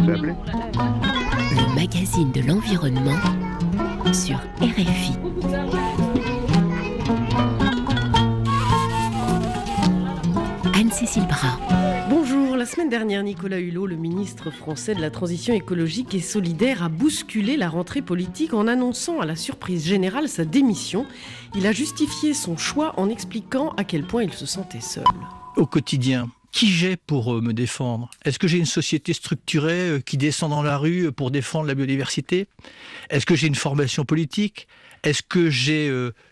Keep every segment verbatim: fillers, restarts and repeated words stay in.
fait appeler. Le magazine de l'environnement sur R F I. Anne-Cécile Bras. Bonjour, la semaine dernière, Nicolas Hulot, le ministre français de la Transition écologique et solidaire, a bousculé la rentrée politique en annonçant à la surprise générale sa démission. Il a justifié son choix en expliquant à quel point il se sentait seul. Au quotidien, qui j'ai pour me défendre ? Est-ce que j'ai une société structurée qui descend dans la rue pour défendre la biodiversité ? Est-ce que j'ai une formation politique ? Est-ce que j'ai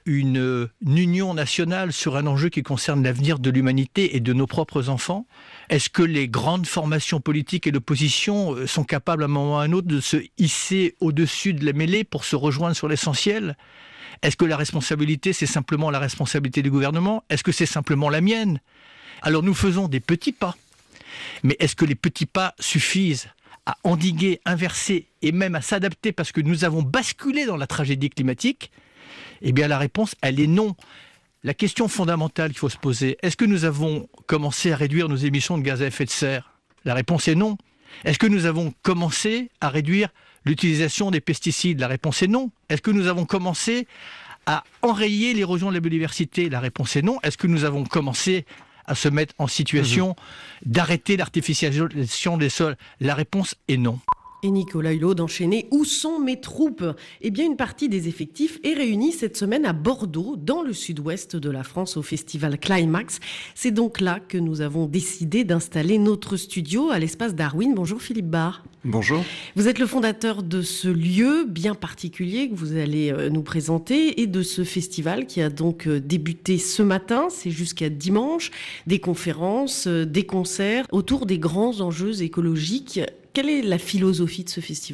une, une union nationale sur un enjeu qui concerne l'avenir de l'humanité et de nos propres enfants ? Est-ce que les grandes formations politiques et l'opposition sont capables à un moment ou à un autre de se hisser au-dessus de la mêlée pour se rejoindre sur l'essentiel ? Est-ce que la responsabilité, c'est simplement la responsabilité du gouvernement ? Est-ce que c'est simplement la mienne ? Alors nous faisons des petits pas. Mais est-ce que les petits pas suffisent à endiguer, inverser et même à s'adapter parce que nous avons basculé dans la tragédie climatique ? Eh bien la réponse, elle est non. La question fondamentale qu'il faut se poser, est-ce que nous avons commencé à réduire nos émissions de gaz à effet de serre ? La réponse est non. Est-ce que nous avons commencé à réduire l'utilisation des pesticides ? La réponse est non. Est-ce que nous avons commencé à enrayer l'érosion de la biodiversité ? La réponse est non. Est-ce que nous avons commencé à se mettre en situation mmh. d'arrêter l'artificialisation des sols ? La réponse est non. Et Nicolas Hulot d'enchaîner. Où sont mes troupes ? Eh bien, une partie des effectifs est réunie cette semaine à Bordeaux, dans le sud-ouest de la France, au festival Climax. C'est donc là que nous avons décidé d'installer notre studio à l'espace Darwin. Bonjour Philippe Barre. Bonjour. Vous êtes le fondateur de ce lieu bien particulier que vous allez nous présenter et de ce festival qui a donc débuté ce matin. C'est jusqu'à dimanche. Des conférences, des concerts autour des grands enjeux écologiques. Quelle est la philosophie de ce festival ?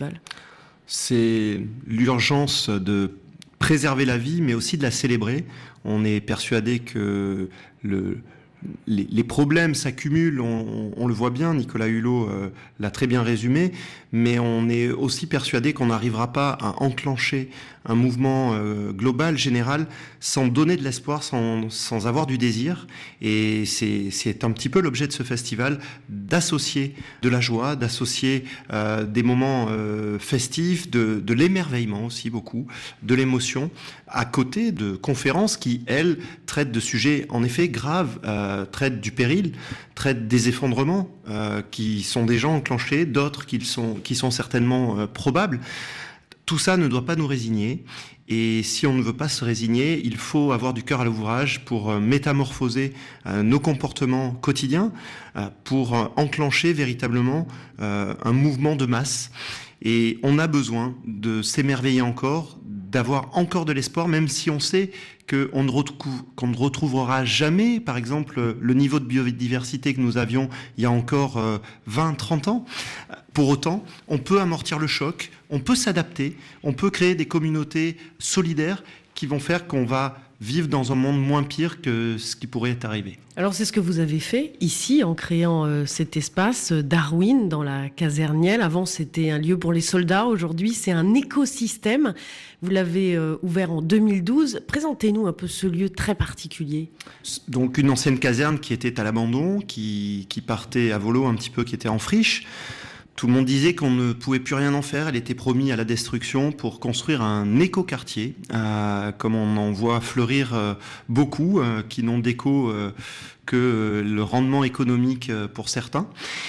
C'est l'urgence de préserver la vie, mais aussi de la célébrer. On est persuadé que le, les, les problèmes s'accumulent, on, on le voit bien, Nicolas Hulot euh, l'a très bien résumé, mais on est aussi persuadé qu'on n'arrivera pas à enclencher un mouvement euh, global, général, sans donner de l'espoir, sans, sans avoir du désir. Et c'est, c'est un petit peu l'objet de ce festival, d'associer de la joie, d'associer euh, des moments euh, festifs, de, de l'émerveillement aussi beaucoup, de l'émotion, à côté de conférences qui, elles, traitent de sujets en effet graves, euh, traitent du péril, traitent des effondrements euh, qui sont déjà enclenchés, d'autres qui sont, qui sont certainement euh, probables. Tout ça ne doit pas nous résigner, et si on ne veut pas se résigner, il faut avoir du cœur à l'ouvrage pour métamorphoser euh, nos comportements quotidiens, euh, pour euh, enclencher véritablement euh, un mouvement de masse. Et on a besoin de s'émerveiller encore, d'avoir encore de l'espoir, même si on sait qu'on ne, retrouve, qu'on ne retrouvera jamais, par exemple, le niveau de biodiversité que nous avions il y a encore euh, vingt, trente ans. Pour autant, on peut amortir le choc, on peut s'adapter, on peut créer des communautés solidaires qui vont faire qu'on va vivre dans un monde moins pire que ce qui pourrait arriver. Alors c'est ce que vous avez fait ici en créant euh, cet espace Darwin dans la Casernielle. Avant c'était un lieu pour les soldats, aujourd'hui c'est un écosystème. Vous l'avez euh, ouvert en deux mille douze. Présentez-nous un peu ce lieu très particulier. Donc une ancienne caserne qui était à l'abandon, qui, qui partait à volo un petit peu, qui était en friche. Tout le monde disait qu'on ne pouvait plus rien en faire, elle était promise à la destruction pour construire un éco-quartier, euh, comme on en voit fleurir euh, beaucoup, euh, qui n'ont d'écho euh, que le rendement économique euh, pour certains.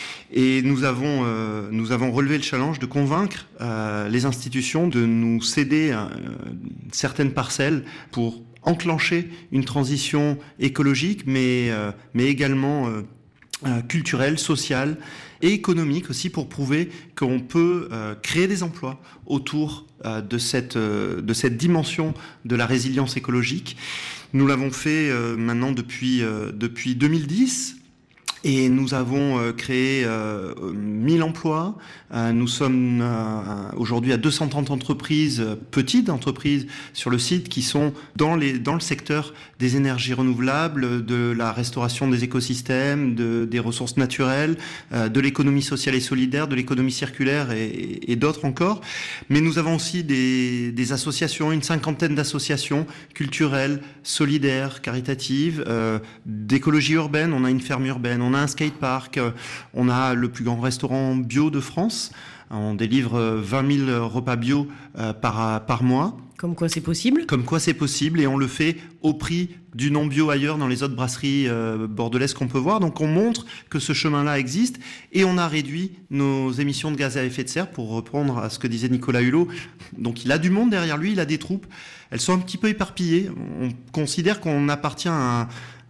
Et nous avons, euh, nous avons relevé le challenge de convaincre euh, les institutions de nous céder euh, certaines parcelles pour enclencher une transition écologique, mais, euh, mais également euh, euh, culturelle, sociale, et économique aussi, pour prouver qu'on peut euh, créer des emplois autour euh, de cette euh, de cette dimension de la résilience écologique. Nous l'avons fait euh, maintenant depuis euh, depuis deux mille dix. Et nous avons euh, créé euh, mille emplois. Euh, nous sommes euh, aujourd'hui à deux cent trente entreprises, euh, petites entreprises sur le site, qui sont dans, les, dans le secteur des énergies renouvelables, de la restauration des écosystèmes, de, des ressources naturelles, euh, de l'économie sociale et solidaire, de l'économie circulaire et, et d'autres encore. Mais nous avons aussi des, des associations, une cinquantaine d'associations culturelles, solidaires, caritatives, euh, d'écologie urbaine. On a une ferme urbaine, on on a un skatepark, on a le plus grand restaurant bio de France. On délivre vingt mille repas bio par, par mois. Comme quoi c'est possible. Comme quoi c'est possible, et on le fait au prix du non bio ailleurs dans les autres brasseries euh, bordelaises qu'on peut voir. Donc on montre que ce chemin-là existe, et on a réduit nos émissions de gaz à effet de serre, pour reprendre à ce que disait Nicolas Hulot. Donc il a du monde derrière lui, il a des troupes. Elles sont un petit peu éparpillées. On considère qu'on appartient à,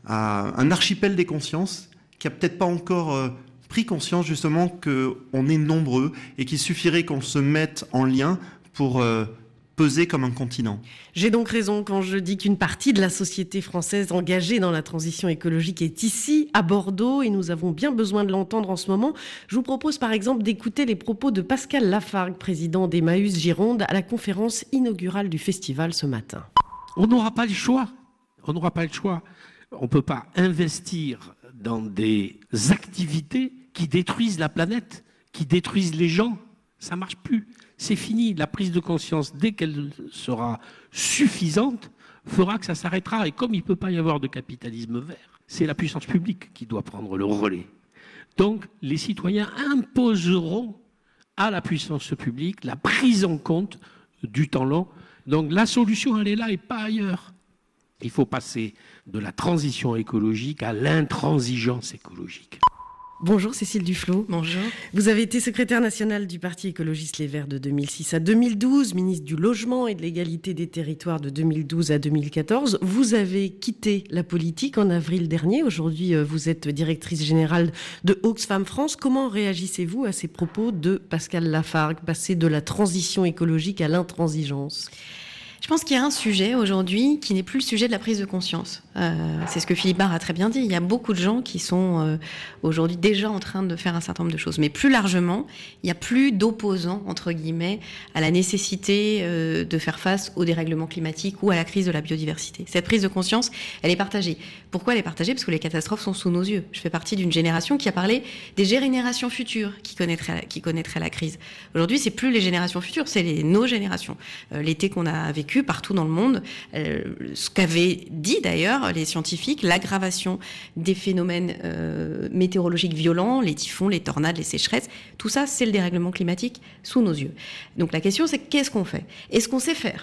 à un archipel des consciences qui a peut-être pas encore euh, pris conscience justement qu'on est nombreux et qu'il suffirait qu'on se mette en lien pour euh, peser comme un continent. J'ai donc raison quand je dis qu'une partie de la société française engagée dans la transition écologique est ici, à Bordeaux, et nous avons bien besoin de l'entendre en ce moment. Je vous propose par exemple d'écouter les propos de Pascal Lafargue, président d'Emmaüs Gironde, à la conférence inaugurale du festival ce matin. On n'aura pas le choix. On n'aura pas le choix. On ne peut pas investir dans des activités qui détruisent la planète, qui détruisent les gens. Ça ne marche plus. C'est fini. La prise de conscience, dès qu'elle sera suffisante, fera que ça s'arrêtera. Et comme il ne peut pas y avoir de capitalisme vert, c'est la puissance publique qui doit prendre le relais. Donc, les citoyens imposeront à la puissance publique la prise en compte du temps long. Donc, la solution, elle est là et pas ailleurs. Il faut passer de la transition écologique à l'intransigeance écologique. Bonjour Cécile Duflot. Bonjour. Vous avez été secrétaire nationale du Parti écologiste Les Verts de deux mille six à deux mille douze, ministre du Logement et de l'Égalité des Territoires de deux mille douze à deux mille quatorze. Vous avez quitté la politique en avril dernier. Aujourd'hui, vous êtes directrice générale de Oxfam France. Comment réagissez-vous à ces propos de Pascal Lafargue, passer de la transition écologique à l'intransigeance ? Je pense qu'il y a un sujet aujourd'hui qui n'est plus le sujet de la prise de conscience. Euh, c'est ce que Philippe Barre a très bien dit. Il y a beaucoup de gens qui sont euh, aujourd'hui déjà en train de faire un certain nombre de choses. Mais plus largement, il n'y a plus d'opposants, entre guillemets, à la nécessité euh, de faire face au dérèglement climatique ou à la crise de la biodiversité. Cette prise de conscience, elle est partagée. Pourquoi elle est partagée ? Parce que les catastrophes sont sous nos yeux. Je fais partie d'une génération qui a parlé des générations futures qui connaîtraient, qui connaîtraient la crise. Aujourd'hui, c'est plus les générations futures, c'est les, nos générations. Euh, l'été qu'on a vécu partout dans le monde, euh, ce qu'avaient dit d'ailleurs les scientifiques, l'aggravation des phénomènes euh, météorologiques violents, les typhons, les tornades, les sécheresses, tout ça, c'est le dérèglement climatique sous nos yeux. Donc la question, c'est qu'est-ce qu'on fait ? Est-ce qu'on sait faire ?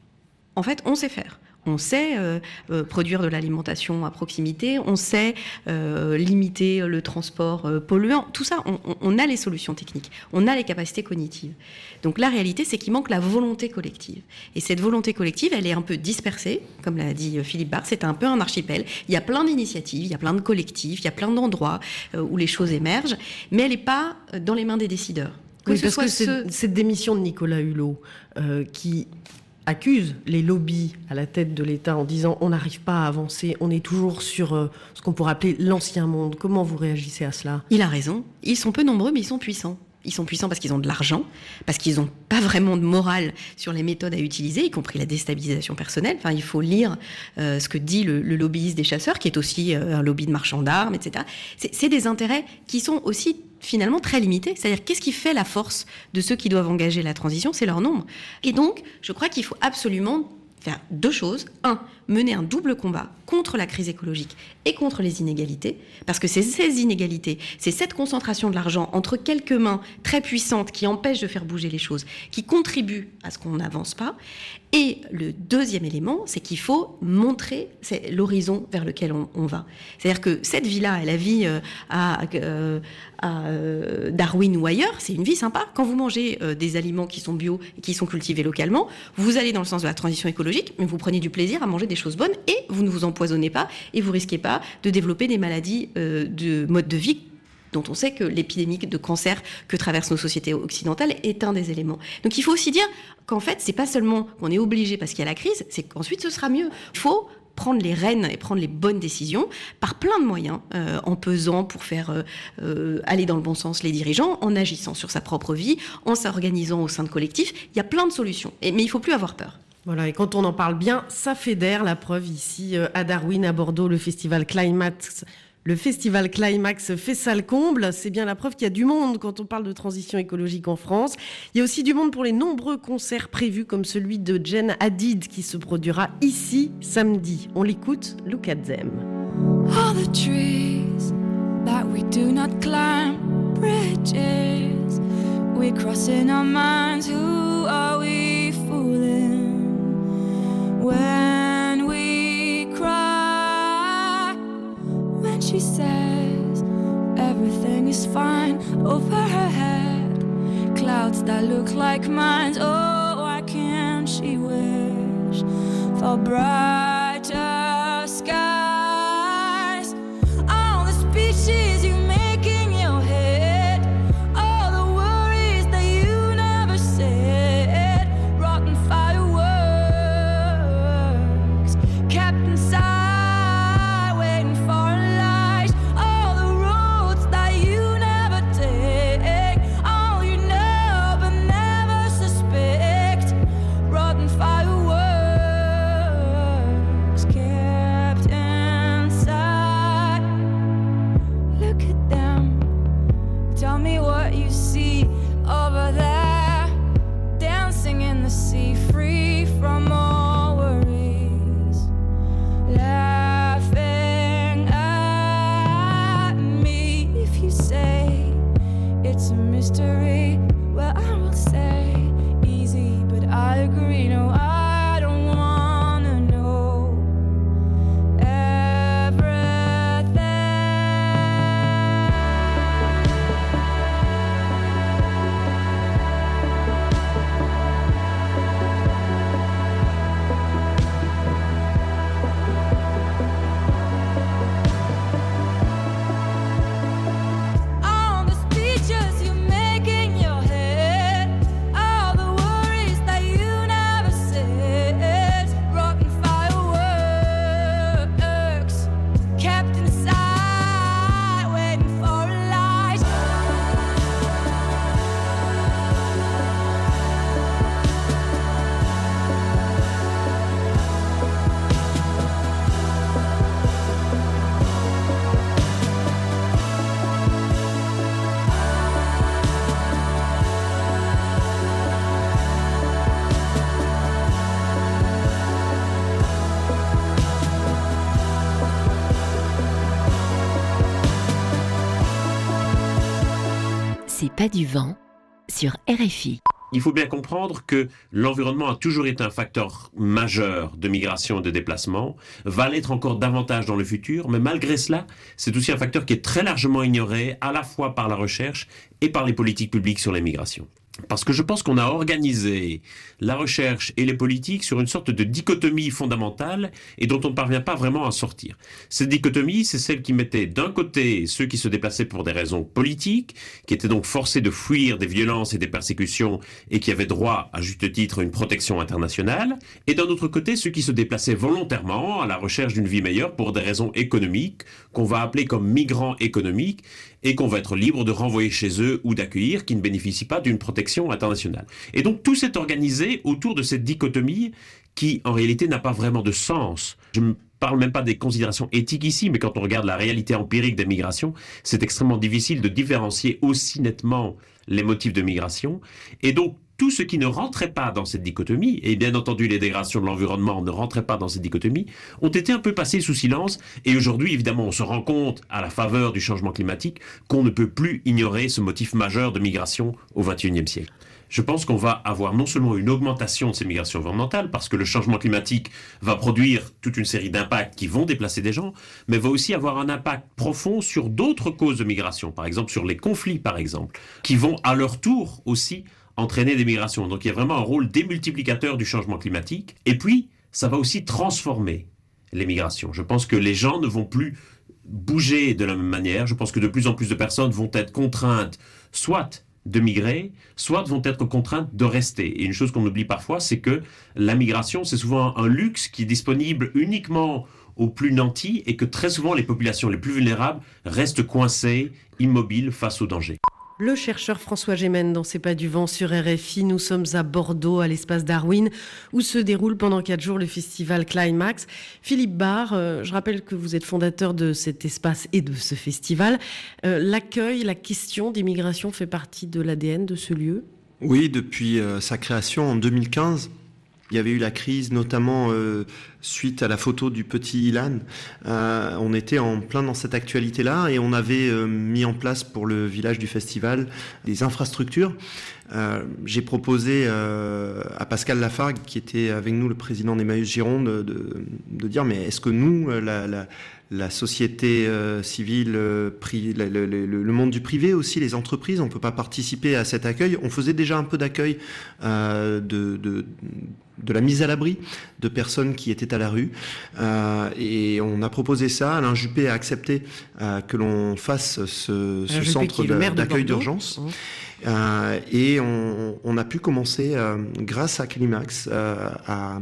En fait, on sait faire. On sait euh, euh, produire de l'alimentation à proximité, on sait euh, limiter le transport euh, polluant. Tout ça, on, on a les solutions techniques, on a les capacités cognitives. Donc la réalité, c'est qu'il manque la volonté collective. Et cette volonté collective, elle est un peu dispersée, comme l'a dit Philippe Barre, c'est un peu un archipel. Il y a plein d'initiatives, il y a plein de collectifs, il y a plein d'endroits euh, où les choses émergent, mais elle n'est pas dans les mains des décideurs. Que oui, ce parce soit que ce... cette démission de Nicolas Hulot, euh, qui accuse les lobbies à la tête de l'État en disant on n'arrive pas à avancer, on est toujours sur euh, ce qu'on pourrait appeler l'ancien monde. Comment vous réagissez à cela ? Il a raison. Ils sont peu nombreux, mais ils sont puissants. Ils sont puissants parce qu'ils ont de l'argent, parce qu'ils n'ont pas vraiment de morale sur les méthodes à utiliser, y compris la déstabilisation personnelle. Enfin, il faut lire euh, ce que dit le, le lobbyiste des chasseurs, qui est aussi euh, un lobby de marchands d'armes, et cetera. C'est, c'est des intérêts qui sont aussi finalement très limités. C'est-à-dire, qu'est-ce qui fait la force de ceux qui doivent engager la transition ? C'est leur nombre. Et donc, je crois qu'il faut absolument faire deux choses. Un, mener un double combat contre la crise écologique et contre les inégalités, parce que c'est ces inégalités, c'est cette concentration de l'argent entre quelques mains très puissantes qui empêchent de faire bouger les choses, qui contribuent à ce qu'on n'avance pas. Et le deuxième élément, c'est qu'il faut montrer c'est l'horizon vers lequel on, on va. C'est-à-dire que cette vie-là, la vie euh, à, euh, à euh, Darwin ou ailleurs, c'est une vie sympa. Quand vous mangez euh, des aliments qui sont bio et qui sont cultivés localement, vous allez dans le sens de la transition écologique, mais vous prenez du plaisir à manger des choses bonnes et vous ne vous empoisonnez pas et vous risquez pas de développer des maladies euh, de mode de vie dont on sait que l'épidémie de cancer que traversent nos sociétés occidentales est un des éléments. Donc il faut aussi dire qu'en fait, c'est pas seulement qu'on est obligé parce qu'il y a la crise, c'est qu'ensuite ce sera mieux. Il faut prendre les rênes et prendre les bonnes décisions par plein de moyens, euh, en pesant pour faire euh, euh, aller dans le bon sens les dirigeants, en agissant sur sa propre vie, en s'organisant au sein de collectifs. Il y a plein de solutions, et, mais il faut plus avoir peur. Voilà, et quand on en parle bien, ça fédère. La preuve ici euh, à Darwin, à Bordeaux, le festival Climax. Le festival Climax fait salle comble. C'est bien la preuve qu'il y a du monde quand on parle de transition écologique en France. Il y a aussi du monde pour les nombreux concerts prévus, comme celui de Jen Hadid qui se produira ici samedi. On l'écoute, Look at them. All the trees that do not climb bridges. We cross in our minds, who are we fooling? When we cry, when she says everything is fine over her head, clouds that look like mine. Oh, why can't she wish for brighter skies? All the speeches you make in your head, all the worries that you never said, rotten fireworks kept inside, waiting for a light. All the roads that you never take, all you know but never suspect, rotten fireworks kept inside. Look at them, tell me what you see over there, dancing in the sea, free from all worries, laughing at me. If you say it's a mystery, well, I will say easy, but I agree. No, I don't wanna know everything. All the speeches you make in your head, all the worries that you never said, rotten fireworks kept inside, waiting for a light. C'est pas du vent sur R F I. Il faut bien comprendre que l'environnement a toujours été un facteur majeur de migration et de déplacement, va l'être encore davantage dans le futur, mais malgré cela, c'est aussi un facteur qui est très largement ignoré, à la fois par la recherche et par les politiques publiques sur les migrations. Parce que je pense qu'on a organisé la recherche et les politiques sur une sorte de dichotomie fondamentale et dont on ne parvient pas vraiment à sortir. Cette dichotomie, c'est celle qui mettait d'un côté ceux qui se déplaçaient pour des raisons politiques, qui étaient donc forcés de fuir des violences et des persécutions et qui avaient droit, à juste titre, à une protection internationale, et d'un autre côté ceux qui se déplaçaient volontairement à la recherche d'une vie meilleure pour des raisons économiques, qu'on va appeler comme migrants économiques, et qu'on va être libre de renvoyer chez eux ou d'accueillir, qui ne bénéficient pas d'une protection internationale. Et donc tout s'est organisé autour de cette dichotomie qui, en réalité, n'a pas vraiment de sens. Je ne parle même pas des considérations éthiques ici, mais quand on regarde la réalité empirique des migrations, c'est extrêmement difficile de différencier aussi nettement les motifs de migration. Et donc, tout ce qui ne rentrait pas dans cette dichotomie, et bien entendu les dégradations de l'environnement ne rentraient pas dans cette dichotomie, ont été un peu passés sous silence. Et aujourd'hui, évidemment, on se rend compte, à la faveur du changement climatique, qu'on ne peut plus ignorer ce motif majeur de migration au vingt et unième siècle. Je pense qu'on va avoir non seulement une augmentation de ces migrations environnementales, parce que le changement climatique va produire toute une série d'impacts qui vont déplacer des gens, mais va aussi avoir un impact profond sur d'autres causes de migration, par exemple sur les conflits, par exemple, qui vont à leur tour aussi entraîner des migrations. Donc il y a vraiment un rôle démultiplicateur du changement climatique. Et puis, ça va aussi transformer les migrations. Je pense que les gens ne vont plus bouger de la même manière. Je pense que de plus en plus de personnes vont être contraintes soit de migrer, soit vont être contraintes de rester. Et une chose qu'on oublie parfois, c'est que la migration, c'est souvent un luxe qui est disponible uniquement aux plus nantis et que très souvent les populations les plus vulnérables restent coincées, immobiles face aux dangers. Le chercheur François Gémen dans C'est pas du vent sur R F I. Nous sommes à Bordeaux, à l'espace Darwin, où se déroule pendant quatre jours le festival Climax. Philippe Barre, euh, je rappelle que vous êtes fondateur de cet espace et de ce festival. Euh, l'accueil, la question des migrations fait partie de l'A D N de ce lieu ? Oui, depuis euh, sa création en deux mille quinze, Il y avait eu la crise, notamment euh, suite à la photo du petit Ilan. Euh, on était en plein dans cette actualité-là et on avait euh, mis en place pour le village du festival des infrastructures. Euh, j'ai proposé euh, à Pascal Lafargue, qui était avec nous le président d'Emmaüs Gironde, de, de, de dire mais est-ce que nous, la, la, la société euh, civile, euh, pri, le, le, le, le monde du privé aussi, les entreprises, on ne peut pas participer à cet accueil. On faisait déjà un peu d'accueil euh, de, de de la mise à l'abri de personnes qui étaient à la rue. Euh, et on a proposé ça. Alain Juppé a accepté euh, que l'on fasse ce, ce centre d'accueil d'urgence. Mmh. Euh, et on, on a pu commencer, euh, grâce à Climax, euh, à,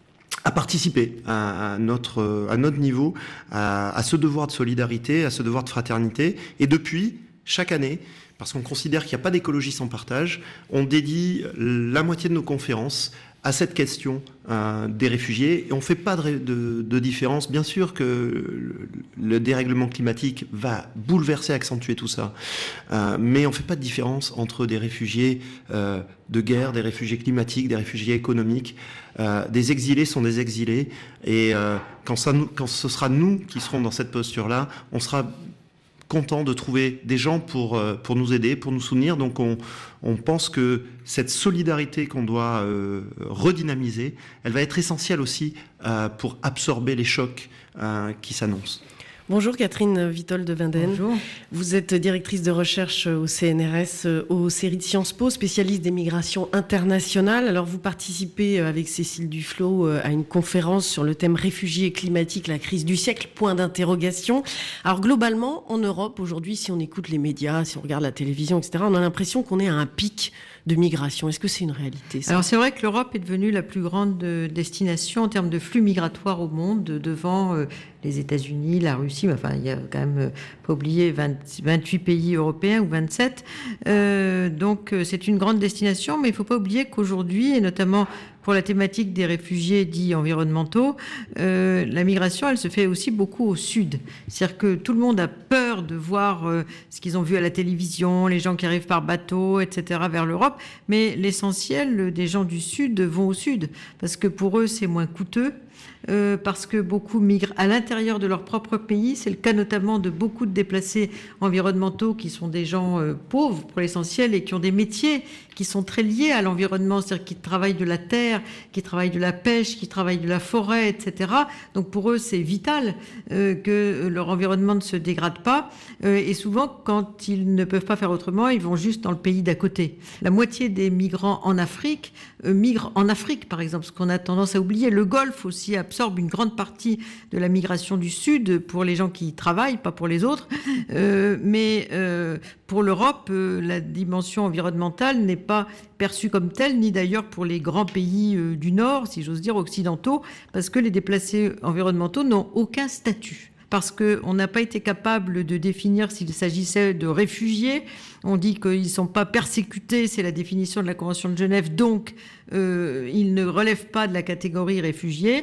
à participer à, à, notre, à notre niveau, à, à ce devoir de solidarité, à ce devoir de fraternité. Et depuis, chaque année, parce qu'on considère qu'il n'y a pas d'écologie sans partage, on dédie la moitié de nos conférences à cette question euh, des réfugiés. Et on ne fait pas de, de, de différence. Bien sûr que le, le dérèglement climatique va bouleverser, accentuer tout ça. Euh, mais on ne fait pas de différence entre des réfugiés euh, de guerre, des réfugiés climatiques, des réfugiés économiques. Euh, des exilés sont des exilés. Et euh, quand, ça, quand ce sera nous qui serons dans cette posture-là, on sera content de trouver des gens pour, pour nous aider, pour nous soutenir. Donc on, on pense que cette solidarité qu'on doit euh, redynamiser, elle va être essentielle aussi euh, pour absorber les chocs euh, qui s'annoncent. Bonjour Catherine Vitol de Winden. Bonjour. Vous êtes directrice de recherche au C N R S, au C E R I de Sciences Po, spécialiste des migrations internationales. Alors vous participez avec Cécile Duflot à une conférence sur le thème réfugiés climatiques, la crise du siècle, point d'interrogation. Alors globalement, en Europe, aujourd'hui, si on écoute les médias, si on regarde la télévision, et cetera, on a l'impression qu'on est à un pic de migration. Est-ce que c'est une réalité, ça ? Alors c'est vrai que l'Europe est devenue la plus grande destination en termes de flux migratoires au monde, devant euh, les États-Unis, la Russie. Enfin, il y a quand même, euh, pas oublier, vingt, vingt-huit pays européens ou vingt-sept. Euh, donc euh, c'est une grande destination, mais il ne faut pas oublier qu'aujourd'hui, et notamment pour la thématique des réfugiés dits environnementaux, euh, la migration, elle se fait aussi beaucoup au sud. C'est-à-dire que tout le monde a peur de voir euh, ce qu'ils ont vu à la télévision, les gens qui arrivent par bateau, et cetera, vers l'Europe. Mais l'essentiel des gens du sud vont au sud, parce que pour eux, c'est moins coûteux. Euh, parce que beaucoup migrent à l'intérieur de leur propre pays. C'est le cas notamment de beaucoup de déplacés environnementaux qui sont des gens euh, pauvres pour l'essentiel et qui ont des métiers qui sont très liés à l'environnement, c'est-à-dire qui travaillent de la terre, qui travaillent de la pêche, qui travaillent de la forêt, et cetera. Donc pour eux, c'est vital euh, que leur environnement ne se dégrade pas. Euh, et souvent, quand ils ne peuvent pas faire autrement, ils vont juste dans le pays d'à côté. La moitié des migrants en Afrique euh, migrent en Afrique, par exemple, ce qu'on a tendance à oublier. Le Golfe aussi absorbe une grande partie de la migration du Sud pour les gens qui y travaillent, pas pour les autres. Euh, mais euh, pour l'Europe, euh, la dimension environnementale n'est pas perçue comme telle, ni d'ailleurs pour les grands pays euh, du Nord, si j'ose dire, occidentaux, parce que les déplacés environnementaux n'ont aucun statut. Parce qu'on n'a pas été capable de définir s'il s'agissait de réfugiés. On dit qu'ils ne sont pas persécutés, c'est la définition de la Convention de Genève, donc euh, ils ne relèvent pas de la catégorie réfugiés.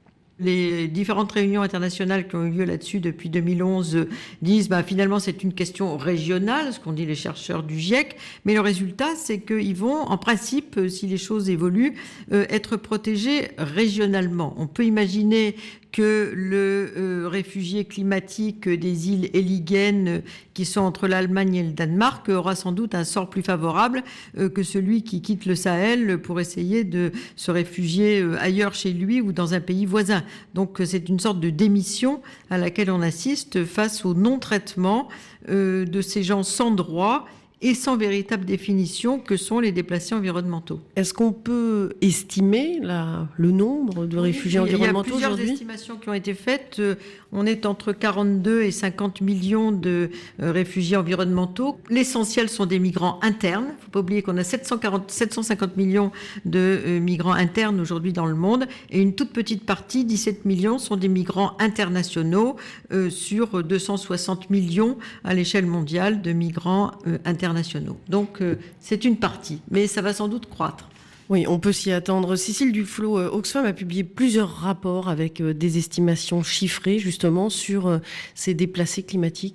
Les différentes réunions internationales qui ont eu lieu là-dessus depuis deux mille onze disent bah, finalement c'est une question régionale, ce qu'ont dit les chercheurs du GIEC, mais le résultat c'est qu'ils vont en principe, si les choses évoluent, euh, être protégés régionalement. On peut imaginer que le euh, réfugié climatique des îles Héligen euh, qui sont entre l'Allemagne et le Danemark aura sans doute un sort plus favorable euh, que celui qui quitte le Sahel pour essayer de se réfugier euh, ailleurs chez lui ou dans un pays voisin. Donc euh, c'est une sorte de démission à laquelle on assiste face au non-traitement euh, de ces gens sans droit et sans véritable définition que sont les déplacés environnementaux. Est-ce qu'on peut estimer la, le nombre de réfugiés oui, environnementaux aujourd'hui ? Il y a plusieurs estimations qui ont été faites. On est entre quarante-deux et cinquante millions de réfugiés environnementaux. L'essentiel sont des migrants internes. Il ne faut pas oublier qu'on a sept cent quarante, sept cent cinquante millions de migrants internes aujourd'hui dans le monde. Et une toute petite partie, dix-sept millions, sont des migrants internationaux euh, sur deux cent soixante millions à l'échelle mondiale de migrants euh, internationaux. Donc euh, c'est une partie, mais ça va sans doute croître. Oui, on peut s'y attendre. Cécile Duflot, euh, Oxfam a publié plusieurs rapports avec euh, des estimations chiffrées justement sur euh, ces déplacés climatiques.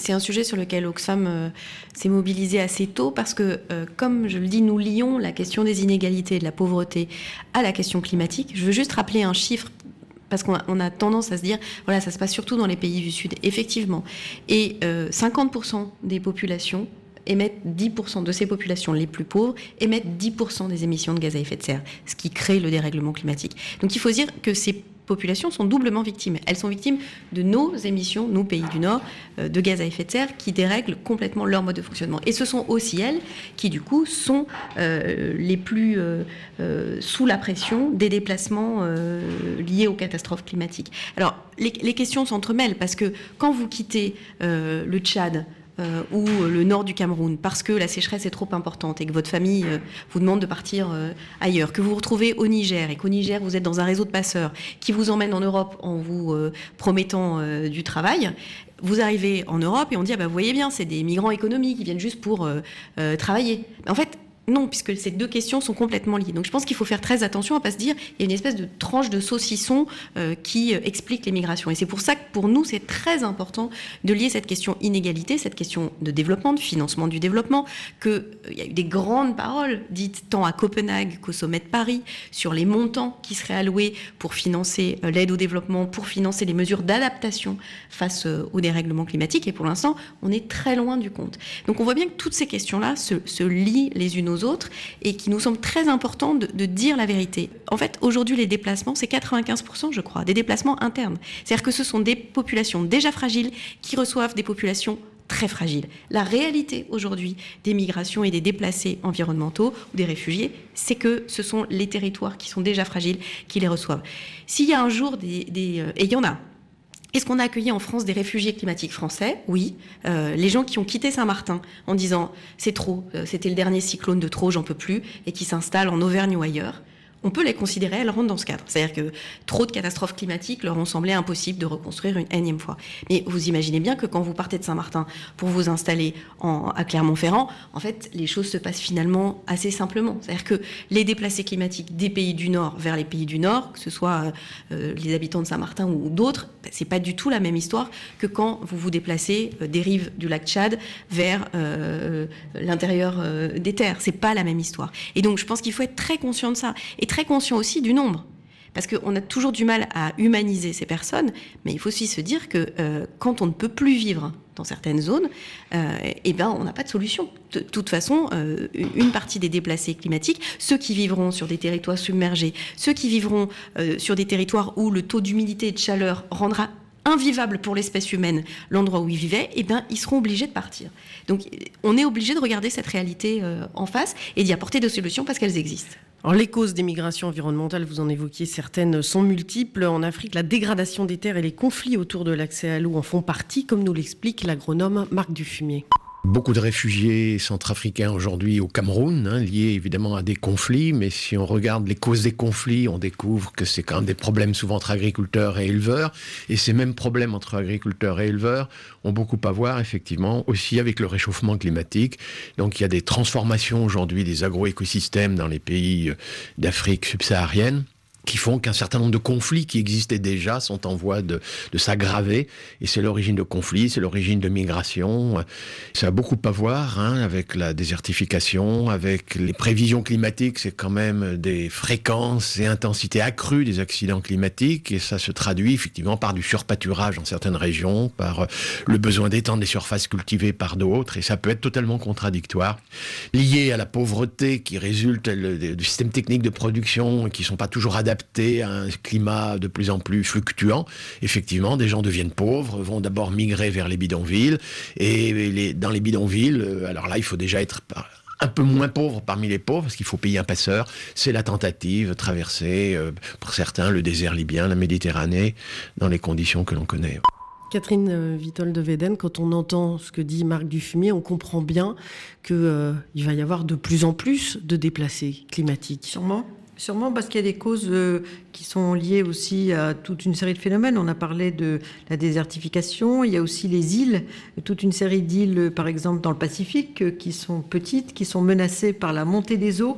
C'est un sujet sur lequel Oxfam euh, s'est mobilisé assez tôt parce que, euh, comme je le dis, nous lions la question des inégalités et de la pauvreté à la question climatique. Je veux juste rappeler un chiffre parce qu'on a, on a tendance à se dire, voilà, ça se passe surtout dans les pays du Sud, effectivement. Et euh, cinquante pour cent des populations émettent dix pour cent de ces populations les plus pauvres, émettent dix pour cent des émissions de gaz à effet de serre, ce qui crée le dérèglement climatique. Donc il faut dire que ces populations sont doublement victimes. Elles sont victimes de nos émissions, nous, pays du Nord, euh, de gaz à effet de serre qui dérèglent complètement leur mode de fonctionnement. Et ce sont aussi elles qui, du coup, sont euh, les plus euh, euh, sous la pression des déplacements euh, liés aux catastrophes climatiques. Alors, les, les questions s'entremêlent parce que quand vous quittez euh, le Tchad, Euh, ou le nord du Cameroun, parce que la sécheresse est trop importante et que votre famille euh, vous demande de partir euh, ailleurs, que vous vous retrouvez au Niger et qu'au Niger vous êtes dans un réseau de passeurs qui vous emmène en Europe en vous euh, promettant euh, du travail, vous arrivez en Europe et on dit ah bah, vous voyez bien, c'est des migrants économiques qui viennent juste pour euh, euh, travailler. Mais en fait, non, puisque ces deux questions sont complètement liées. Donc je pense qu'il faut faire très attention à ne pas se dire il y a une espèce de tranche de saucisson euh, qui euh, explique les migrations. Et c'est pour ça que pour nous, c'est très important de lier cette question inégalité, cette question de développement, de financement du développement, qu'il euh, y a eu des grandes paroles dites tant à Copenhague qu'au sommet de Paris sur les montants qui seraient alloués pour financer euh, l'aide au développement, pour financer les mesures d'adaptation face euh, au dérèglement climatique. Et pour l'instant, on est très loin du compte. Donc on voit bien que toutes ces questions-là se, se lient les unes aux autres et qui nous semble très important de, de dire la vérité. En fait, aujourd'hui, les déplacements, c'est quatre-vingt-quinze pour cent, je crois, des déplacements internes. C'est-à-dire que ce sont des populations déjà fragiles qui reçoivent des populations très fragiles. La réalité aujourd'hui des migrations et des déplacés environnementaux ou des réfugiés, c'est que ce sont les territoires qui sont déjà fragiles qui les reçoivent. S'il y a un jour des... des euh, et il y en a. Est-ce qu'on a accueilli en France des réfugiés climatiques français ? Oui. Euh, les gens qui ont quitté Saint-Martin en disant « c'est trop, euh, c'était le dernier cyclone de trop, j'en peux plus » et qui s'installent en Auvergne ou ailleurs, on peut les considérer, elles rentrent dans ce cadre. C'est-à-dire que trop de catastrophes climatiques leur ont semblé impossible de reconstruire une énième fois. Mais vous imaginez bien que quand vous partez de Saint-Martin pour vous installer en, à Clermont-Ferrand, en fait, les choses se passent finalement assez simplement. C'est-à-dire que les déplacés climatiques des pays du Nord vers les pays du Nord, que ce soit euh, les habitants de Saint-Martin ou d'autres, ben, c'est pas du tout la même histoire que quand vous vous déplacez euh, des rives du lac Tchad vers euh, l'intérieur euh, des terres. C'est pas la même histoire. Et donc, je pense qu'il faut être très conscient de ça. Et très conscient aussi du nombre. Parce qu'on a toujours du mal à humaniser ces personnes, mais il faut aussi se dire que euh, quand on ne peut plus vivre dans certaines zones, euh, eh ben, on n'a pas de solution. De toute façon, euh, une partie des déplacés climatiques, ceux qui vivront sur des territoires submergés, ceux qui vivront euh, sur des territoires où le taux d'humidité et de chaleur rendra invivable pour l'espèce humaine l'endroit où ils vivaient, eh ben, ils seront obligés de partir. Donc on est obligé de regarder cette réalité euh, en face et d'y apporter des solutions parce qu'elles existent. Alors, les causes des migrations environnementales, vous en évoquiez certaines, sont multiples. En Afrique, la dégradation des terres et les conflits autour de l'accès à l'eau en font partie, comme nous l'explique l'agronome Marc Dufumier. Beaucoup de réfugiés centrafricains aujourd'hui au Cameroun, hein, liés évidemment à des conflits, mais si on regarde les causes des conflits, on découvre que c'est quand même des problèmes souvent entre agriculteurs et éleveurs, et ces mêmes problèmes entre agriculteurs et éleveurs ont beaucoup à voir effectivement aussi avec le réchauffement climatique. Donc il y a des transformations aujourd'hui des agroécosystèmes dans les pays d'Afrique subsaharienne, qui font qu'un certain nombre de conflits qui existaient déjà sont en voie de, de s'aggraver. Et c'est l'origine de conflits, c'est l'origine de migrations. Ça a beaucoup à voir hein, avec la désertification, avec les prévisions climatiques. C'est quand même des fréquences et intensités accrues des accidents climatiques. Et ça se traduit effectivement par du surpâturage dans certaines régions, par le besoin d'étendre les surfaces cultivées par d'autres. Et ça peut être totalement contradictoire. Lié à la pauvreté qui résulte du système technique de production qui ne sont pas toujours adaptés adaptés à un climat de plus en plus fluctuant. Effectivement, des gens deviennent pauvres, vont d'abord migrer vers les bidonvilles. Et les, dans les bidonvilles, alors là, il faut déjà être un peu moins pauvre parmi les pauvres, parce qu'il faut payer un passeur. C'est la tentative, traverser, euh, pour certains, le désert libyen, la Méditerranée, dans les conditions que l'on connaît. Catherine Vitol de Véden, quand on entend ce que dit Marc Dufumier, on comprend bien qu'il euh, va y avoir de plus en plus de déplacés climatiques. Sûrement. Sûrement parce qu'il y a des causes euh, qui sont liées aussi à toute une série de phénomènes. On a parlé de la désertification, il y a aussi les îles, toute une série d'îles, par exemple dans le Pacifique, euh, qui sont petites, qui sont menacées par la montée des eaux.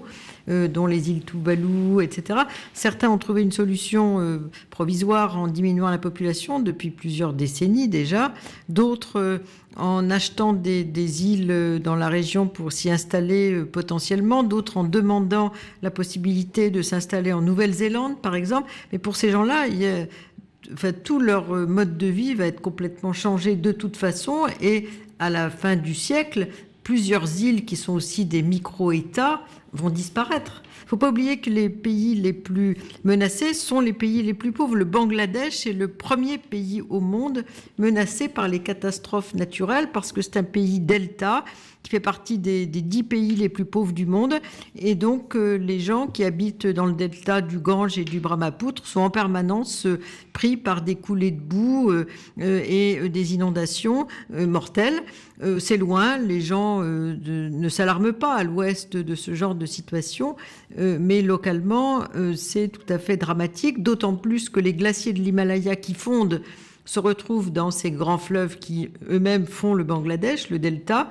euh, dont les îles Tuvalu, et cetera. Certains ont trouvé une solution euh, provisoire en diminuant la population depuis plusieurs décennies déjà. D'autres euh, en achetant des, des îles dans la région pour s'y installer euh, potentiellement. D'autres en demandant la possibilité de s'installer en Nouvelle-Zélande, par exemple. Mais pour ces gens-là, il y a... Enfin, tout leur mode de vie va être complètement changé de toute façon, et à la fin du siècle, plusieurs îles qui sont aussi des micro-États vont disparaître. Il ne faut pas oublier que les pays les plus menacés sont les pays les plus pauvres. Le Bangladesh est le premier pays au monde menacé par les catastrophes naturelles parce que c'est un pays delta qui fait partie des, des dix pays les plus pauvres du monde. Et donc, euh, les gens qui habitent dans le delta du Gange et du Brahmapoutre sont en permanence euh, pris par des coulées de boue euh, euh, et euh, des inondations euh, mortelles. Euh, c'est loin, les gens euh, de, ne s'alarment pas à l'ouest de ce genre de situation, euh, mais localement, euh, c'est tout à fait dramatique, d'autant plus que les glaciers de l'Himalaya qui fondent se retrouvent dans ces grands fleuves qui eux-mêmes font le Bangladesh, le delta.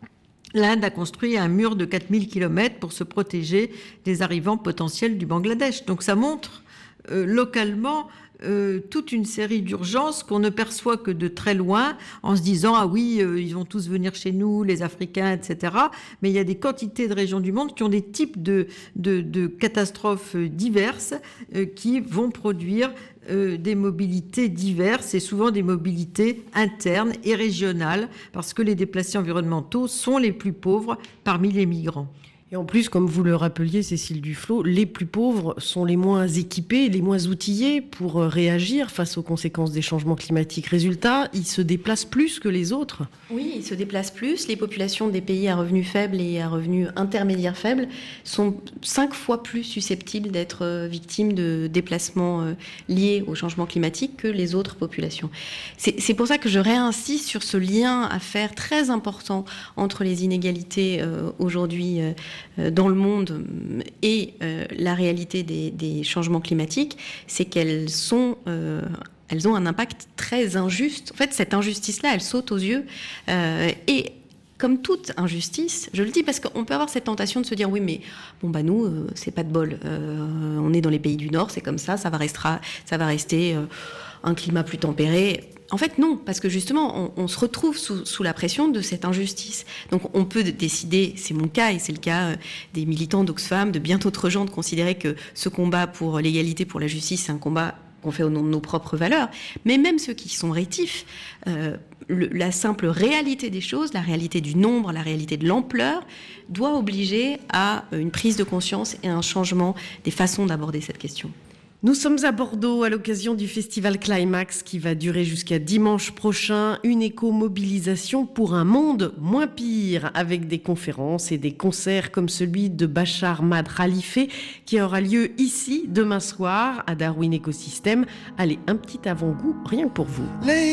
L'Inde a construit un mur de quatre mille kilomètres pour se protéger des arrivants potentiels du Bangladesh. Donc ça montre euh, localement euh, toute une série d'urgences qu'on ne perçoit que de très loin en se disant « Ah oui, euh, ils vont tous venir chez nous, les Africains, et cetera » Mais il y a des quantités de régions du monde qui ont des types de, de, de catastrophes diverses euh, qui vont produire Euh, des mobilités diverses et souvent des mobilités internes et régionales parce que les déplacés environnementaux sont les plus pauvres parmi les migrants. Et en plus, comme vous le rappeliez, Cécile Duflot, les plus pauvres sont les moins équipés, les moins outillés pour réagir face aux conséquences des changements climatiques. Résultat, ils se déplacent plus que les autres. Oui, ils se déplacent plus. Les populations des pays à revenus faibles et à revenus intermédiaires faibles sont cinq fois plus susceptibles d'être victimes de déplacements liés au changement climatique que les autres populations. C'est, c'est pour ça que je réinsiste sur ce lien à faire très important entre les inégalités euh, aujourd'hui euh, dans le monde et euh, la réalité des, des changements climatiques, c'est qu'elles sont, euh, elles ont un impact très injuste. En fait, cette injustice-là, elle saute aux yeux. Euh, et comme toute injustice, je le dis parce qu'on peut avoir cette tentation de se dire oui, mais bon bah nous, euh, c'est pas de bol. Euh, on est dans les pays du Nord, c'est comme ça, ça va restera, ça va rester euh, un climat plus tempéré. En fait, non, parce que justement, on, on se retrouve sous, sous la pression de cette injustice. Donc, on peut décider, c'est mon cas, et c'est le cas des militants d'Oxfam, de bien d'autres gens, de considérer que ce combat pour l'égalité, pour la justice, c'est un combat qu'on fait au nom de nos propres valeurs. Mais même ceux qui sont rétifs, euh, le, la simple réalité des choses, la réalité du nombre, la réalité de l'ampleur, doit obliger à une prise de conscience et un changement des façons d'aborder cette question. Nous sommes à Bordeaux à l'occasion du festival Climax qui va durer jusqu'à dimanche prochain. Une éco-mobilisation pour un monde moins pire avec des conférences et des concerts comme celui de Bachar Mad Khalife qui aura lieu ici demain soir à Darwin Écosystème. Allez, un petit avant-goût rien que pour vous.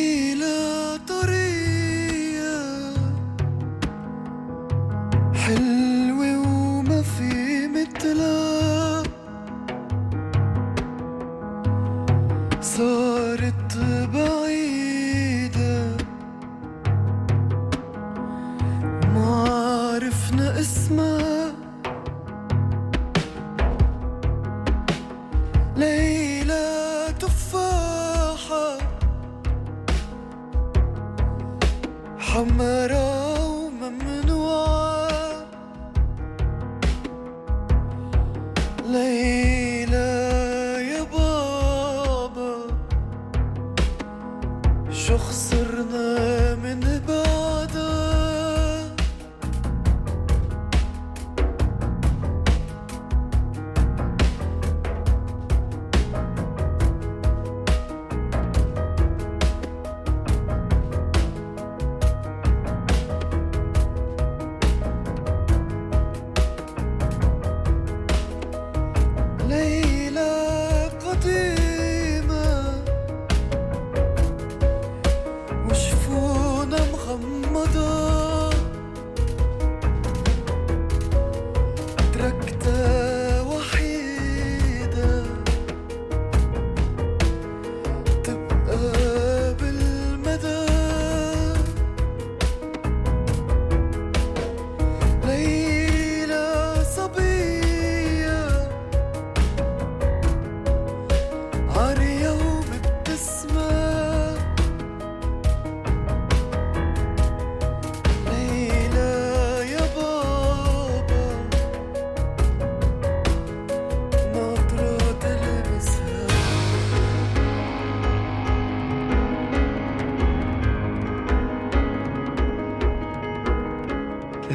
صارت بعيدة ما عرفنا اسمها ليلى تفاحة حمرا وممنوعة ليلى شو خسرنا من بعدها ليلى قديمة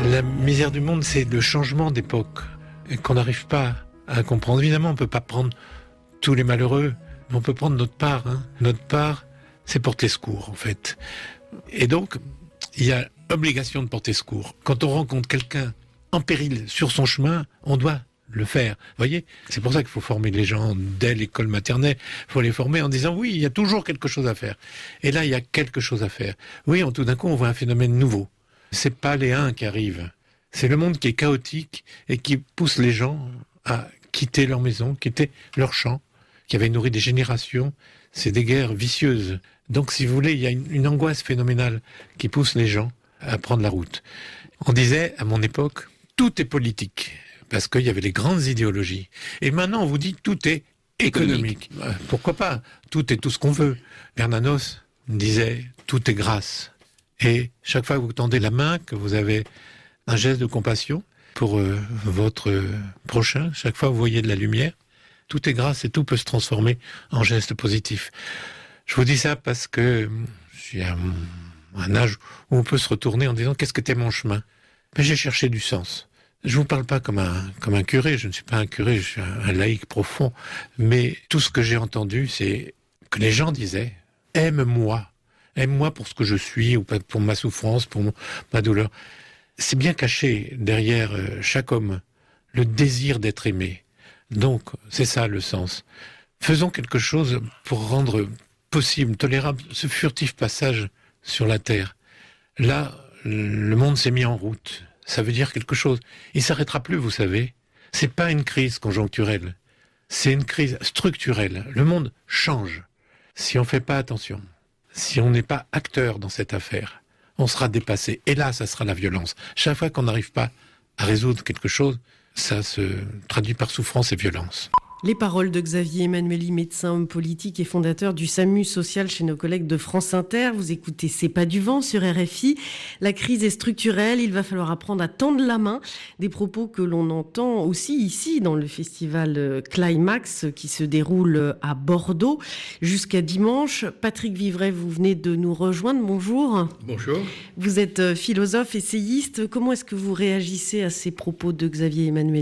La misère du monde, c'est le changement d'époque et qu'on n'arrive pas à comprendre. Évidemment, on ne peut pas prendre tous les malheureux, mais on peut prendre notre part. Hein. Notre part, c'est porter secours, en fait. Et donc, il y a obligation de porter secours. Quand on rencontre quelqu'un en péril sur son chemin, on doit le faire. Vous voyez, c'est pour ça qu'il faut former les gens dès l'école maternelle. Il faut les former en disant oui, il y a toujours quelque chose à faire. Et là, il y a quelque chose à faire. Oui, en tout d'un coup, on voit un phénomène nouveau. C'est pas les uns qui arrivent. C'est le monde qui est chaotique et qui pousse les gens à quitter leur maison, quitter leur champ, qui avait nourri des générations. C'est des guerres vicieuses. Donc, si vous voulez, il y a une, une angoisse phénoménale qui pousse les gens à prendre la route. On disait, à mon époque, tout est politique, parce qu'il y avait les grandes idéologies. Et maintenant, on vous dit, tout est économique. économique. Pourquoi pas? Tout est tout ce qu'on veut. Bernanos disait, tout est grâce. Et chaque fois que vous tendez la main, que vous avez un geste de compassion pour euh, votre euh, prochain, chaque fois que vous voyez de la lumière, tout est grâce et tout peut se transformer en geste positif. Je vous dis ça parce que je suis à un âge où on peut se retourner en disant « Qu'est-ce que t'es mon chemin ?» Mais j'ai cherché du sens. Je vous parle pas comme un, comme un curé, je ne suis pas un curé, je suis un, un laïc profond, mais tout ce que j'ai entendu, c'est que les gens disaient « Aime-moi, aime-moi pour ce que je suis, ou pour ma souffrance, pour mon, ma douleur. » C'est bien caché derrière chaque homme, le désir d'être aimé. Donc, c'est ça le sens. Faisons quelque chose pour rendre possible, tolérable, ce furtif passage sur la Terre. Là, le monde s'est mis en route. Ça veut dire quelque chose. Il s'arrêtera plus, vous savez. C'est pas une crise conjoncturelle. C'est une crise structurelle. Le monde change. Si on fait pas attention, si on n'est pas acteur dans cette affaire, on sera dépassé. Et là, ça sera la violence. Chaque fois qu'on n'arrive pas à résoudre quelque chose, ça se traduit par souffrance et violence. Les paroles de Xavier Emmanuelli, médecin, homme politique et fondateur du SAMU social chez nos collègues de France Inter. Vous écoutez C'est pas du vent sur R F I. La crise est structurelle, il va falloir apprendre à tendre la main. Des propos que l'on entend aussi ici dans le festival Climax qui se déroule à Bordeaux jusqu'à dimanche. Patrick Vivray, vous venez de nous rejoindre. Bonjour. Bonjour. Vous êtes philosophe, essayiste. Comment est-ce que vous réagissez à ces propos de Xavier Emmanuelli ?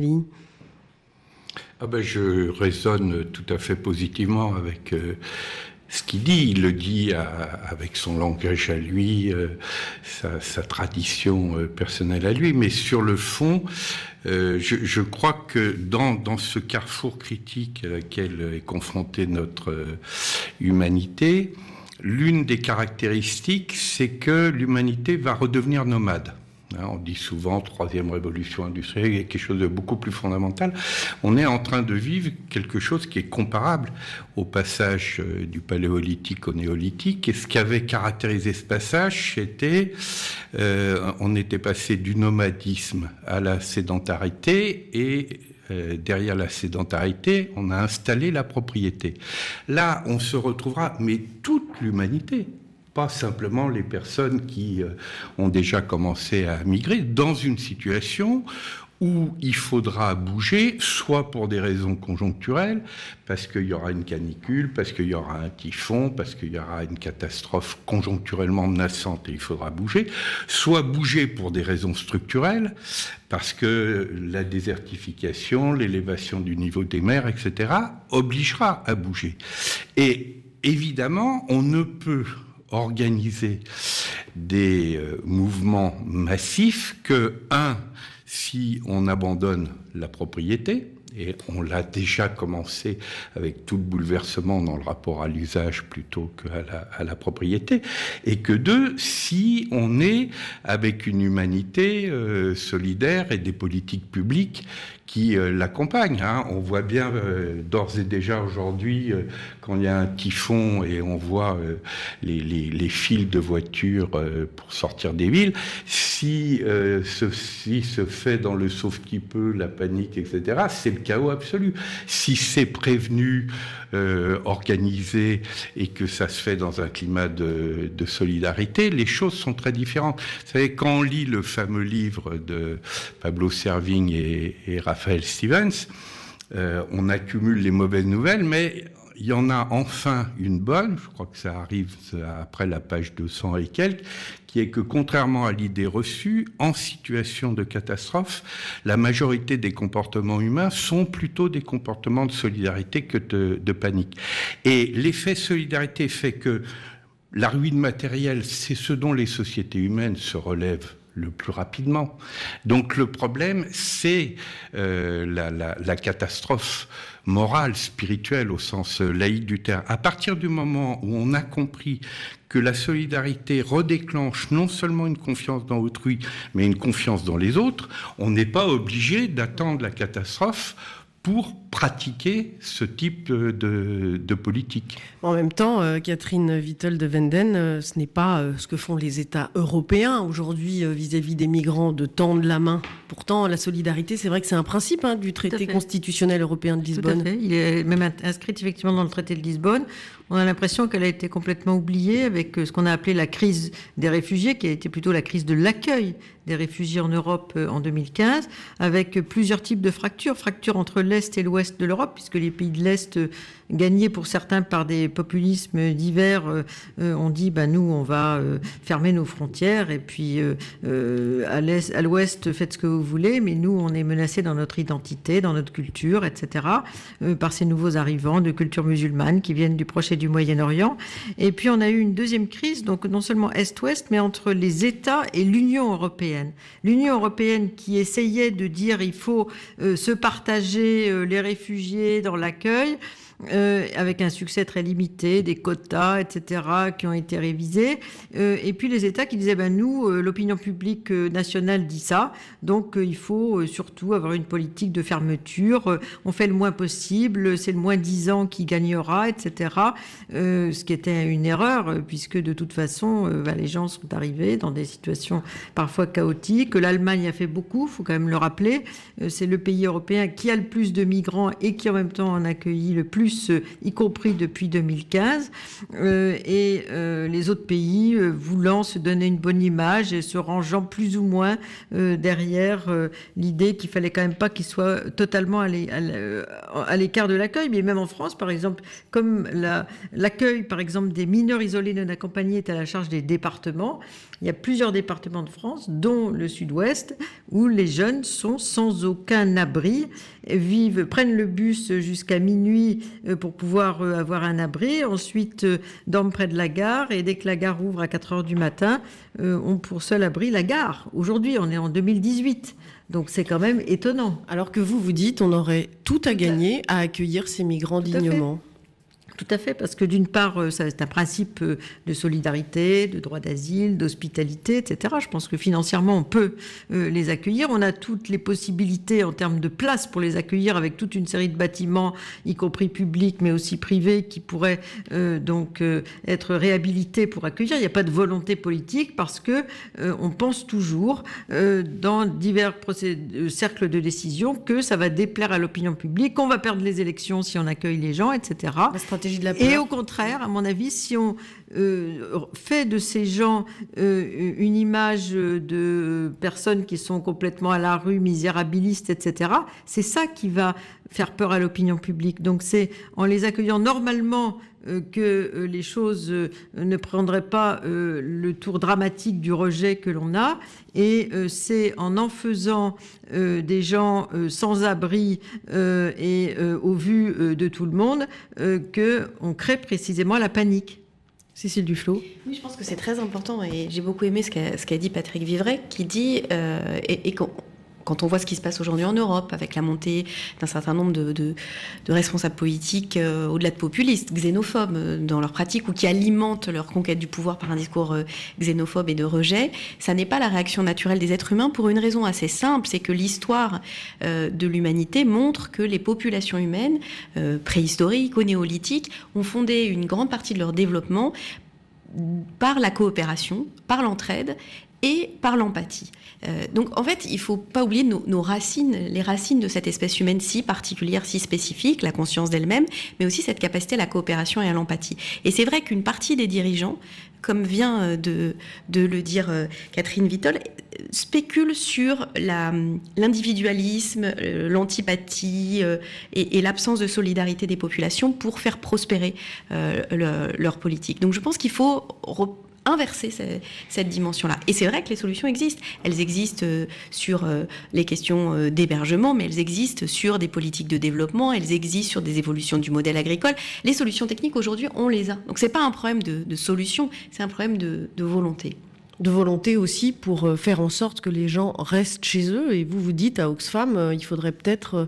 Ah ben, je résonne tout à fait positivement avec euh, ce qu'il dit. Il le dit à, avec son langage à lui, euh, sa, sa tradition euh, personnelle à lui. Mais sur le fond, euh, je, je crois que dans, dans ce carrefour critique à laquelle est confrontée notre euh, humanité, l'une des caractéristiques, c'est que l'humanité va redevenir nomade. On dit souvent troisième révolution industrielle, il y a quelque chose de beaucoup plus fondamental. On est en train de vivre quelque chose qui est comparable au passage du paléolithique au néolithique. Et ce qui avait caractérisé ce passage, c'était euh, on était passé du nomadisme à la sédentarité et euh, derrière la sédentarité, on a installé la propriété. Là, on se retrouvera, mais toute l'humanité, pas simplement les personnes qui euh, ont déjà commencé à migrer, dans une situation où il faudra bouger, soit pour des raisons conjoncturelles, parce qu'il y aura une canicule, parce qu'il y aura un typhon, parce qu'il y aura une catastrophe conjoncturellement menaçante et il faudra bouger, soit bouger pour des raisons structurelles, parce que la désertification, l'élévation du niveau des mers, et cetera, obligera à bouger. Et évidemment, on ne peut organiser des euh, mouvements massifs que, un, si on abandonne la propriété, et on l'a déjà commencé avec tout le bouleversement dans le rapport à l'usage plutôt qu'à la, à la propriété, et que deux, si on est avec une humanité euh, solidaire et des politiques publiques qui euh, l'accompagnent. Hein. On voit bien euh, d'ores et déjà aujourd'hui, euh, quand il y a un typhon et on voit euh, les, les, les files de voitures euh, pour sortir des villes, si euh, ceci se fait dans le sauve-qui-peut, la panique, et cetera, c'est le chaos absolu. Si c'est prévenu, euh, organisé et que ça se fait dans un climat de, de solidarité, les choses sont très différentes. Vous savez, quand on lit le fameux livre de Pablo Servigne et, et Raphaël Stevens, euh, on accumule les mauvaises nouvelles, mais il y en a enfin une bonne, je crois que ça arrive après la page deux cents et quelques, qui est que contrairement à l'idée reçue, en situation de catastrophe, la majorité des comportements humains sont plutôt des comportements de solidarité que de, de panique. Et l'effet solidarité fait que la ruine matérielle, c'est ce dont les sociétés humaines se relèvent le plus rapidement. Donc le problème, c'est euh, la, la, la catastrophe morale, spirituelle au sens laïque du terme. À partir du moment où on a compris que la solidarité redéclenche non seulement une confiance dans autrui, mais une confiance dans les autres, on n'est pas obligé d'attendre la catastrophe pour pratiquer ce type de, de politique. En même temps, euh, Catherine Vittel de Wenden, euh, ce n'est pas euh, ce que font les États européens aujourd'hui euh, vis-à-vis des migrants de tendre la main. Pourtant, la solidarité, c'est vrai que c'est un principe hein, du traité constitutionnel européen de Lisbonne. Tout à fait. Il est même inscrit effectivement dans le traité de Lisbonne. On a l'impression qu'elle a été complètement oubliée avec ce qu'on a appelé la crise des réfugiés, qui a été plutôt la crise de l'accueil des réfugiés en Europe en deux mille quinze, avec plusieurs types de fractures. Fractures entre l'Est et l'Ouest de l'Europe, puisque les pays de l'Est, gagnés pour certains par des populismes divers, euh, ont dit bah, nous, on va euh, fermer nos frontières, et puis euh, euh, à l'Est, à l'Ouest, faites ce que vous voulez, mais nous, on est menacés dans notre identité, dans notre culture, et cetera, euh, par ces nouveaux arrivants de culture musulmane qui viennent du Proche et du Moyen-Orient. Et puis, on a eu une deuxième crise, donc non seulement Est-Ouest, mais entre les États et l'Union européenne. L'Union européenne qui essayait de dire il faut euh, se partager euh, les réfugiés dans l'accueil, Euh, avec un succès très limité, des quotas, et cetera, qui ont été révisés. Euh, et puis les États qui disaient, ben nous, euh, l'opinion publique euh, nationale dit ça, donc euh, il faut euh, surtout avoir une politique de fermeture. Euh, on fait le moins possible, c'est le moins dix ans qui gagnera, et cetera. Euh, ce qui était une erreur, euh, puisque de toute façon, euh, ben, les gens sont arrivés dans des situations parfois chaotiques. L'Allemagne a fait beaucoup, il faut quand même le rappeler. Euh, c'est le pays européen qui a le plus de migrants et qui en même temps en accueillit le plus, y compris depuis deux mille quinze, euh, et euh, les autres pays euh, voulant se donner une bonne image et se rangeant plus ou moins euh, derrière euh, l'idée qu'il fallait quand même pas qu'ils soient totalement à l'écart de l'accueil. Mais même en France, par exemple, comme la, l'accueil, par exemple, des mineurs isolés non accompagnés est à la charge des départements, il y a plusieurs départements de France, dont le sud-ouest, où les jeunes sont sans aucun abri, vivent, prennent le bus jusqu'à minuit pour pouvoir avoir un abri, ensuite dorment près de la gare, et dès que la gare ouvre à quatre heures du matin, ont pour seul abri la gare. Aujourd'hui, on est en deux mille dix-huit. Donc c'est quand même étonnant. Alors que vous vous dites, on aurait tout à gagner à accueillir ces migrants dignement. Tout à fait, parce que d'une part, ça, c'est un principe de solidarité, de droit d'asile, d'hospitalité, et cetera. Je pense que financièrement, on peut euh, les accueillir. On a toutes les possibilités en termes de place pour les accueillir, avec toute une série de bâtiments, y compris publics, mais aussi privés, qui pourraient euh, donc euh, être réhabilités pour accueillir. Il n'y a pas de volonté politique, parce que euh, on pense toujours, euh, dans divers procéd- cercles de décision, que ça va déplaire à l'opinion publique, qu'on va perdre les élections si on accueille les gens, et cetera. La stratégie de la peur. Et au contraire, à mon avis, si on euh, fait de ces gens euh, une image de personnes qui sont complètement à la rue, misérabilistes, et cetera, c'est ça qui va faire peur à l'opinion publique. Donc c'est en les accueillant normalement euh, que euh, les choses euh, ne prendraient pas euh, le tour dramatique du rejet que l'on a. Et euh, c'est en en faisant euh, des gens euh, sans abri euh, et euh, au vu euh, de tout le monde euh, qu'on crée précisément la panique. Cécile Duflot. Oui, je pense que c'est très important, et j'ai beaucoup aimé ce qu'a, ce qu'a dit Patrick Vivray, qui dit, euh, et, et qu'on... Quand on voit ce qui se passe aujourd'hui en Europe, avec la montée d'un certain nombre de, de, de responsables politiques, euh, au-delà de populistes, xénophobes euh, dans leur pratique, ou qui alimentent leur conquête du pouvoir par un discours euh, xénophobe et de rejet, ça n'est pas la réaction naturelle des êtres humains, pour une raison assez simple, c'est que l'histoire euh, de l'humanité montre que les populations humaines, euh, préhistoriques ou néolithiques, ont fondé une grande partie de leur développement par la coopération, par l'entraide, et par l'empathie. Euh, donc en fait, il ne faut pas oublier nos, nos racines, les racines de cette espèce humaine si particulière, si spécifique, la conscience d'elle-même, mais aussi cette capacité à la coopération et à l'empathie. Et c'est vrai qu'une partie des dirigeants, comme vient de, de le dire euh, Catherine Wittol, spécule sur la, l'individualisme, euh, l'antipathie euh, et, et l'absence de solidarité des populations pour faire prospérer euh, le, leur politique. Donc je pense qu'il faut re- inverser cette, cette dimension-là. Et c'est vrai que les solutions existent. Elles existent euh, sur euh, les questions euh, d'hébergement, mais elles existent sur des politiques de développement, elles existent sur des évolutions du modèle agricole. Les solutions techniques, aujourd'hui, on les a. Donc c'est pas un problème de, de solution, c'est un problème de, de volonté. De volonté aussi pour faire en sorte que les gens restent chez eux. Et vous, vous dites à Oxfam, euh, il faudrait peut-être